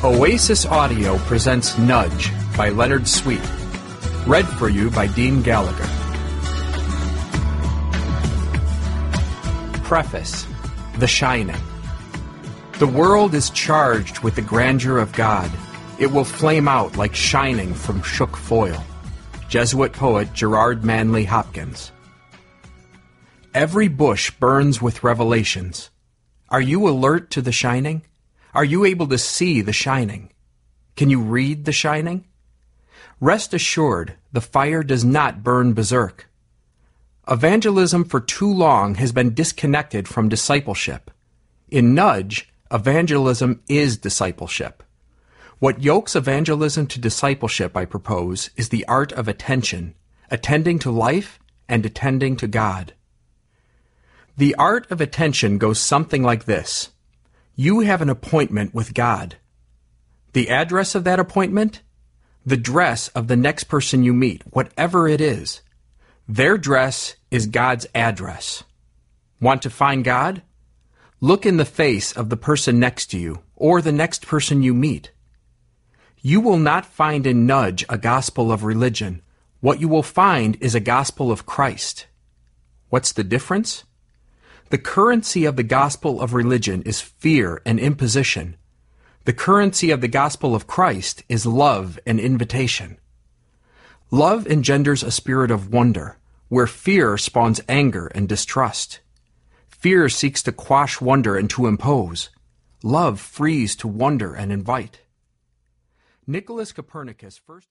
Oasis Audio presents Nudge by Leonard Sweet. Read for you by Dean Gallagher. Preface: The Shining. The world is charged with the grandeur of God. It will flame out like shining from shook foil. Jesuit poet Gerard Manley Hopkins. Every bush burns with revelations. Are you alert to the shining? Are you able to see the shining? Can you read the shining? Rest assured, the fire does not burn berserk. Evangelism for too long has been disconnected from discipleship. In Nudge, evangelism is discipleship. What yokes evangelism to discipleship, I propose, is the art of attention, attending to life and attending to God. The art of attention goes something like this. You have an appointment with God. The address of that appointment? The dress of the next person you meet, whatever it is. Their dress is God's address. Want to find God? Look in the face of the person next to you, or the next person you meet. You will not find in Nudge a gospel of religion. What you will find is a gospel of Christ. What's the difference? The currency of the gospel of religion is fear and imposition. The currency of the gospel of Christ is love and invitation. Love engenders a spirit of wonder, where fear spawns anger and distrust. Fear seeks to quash wonder and to impose. Love frees to wonder and invite. Nicholas Copernicus first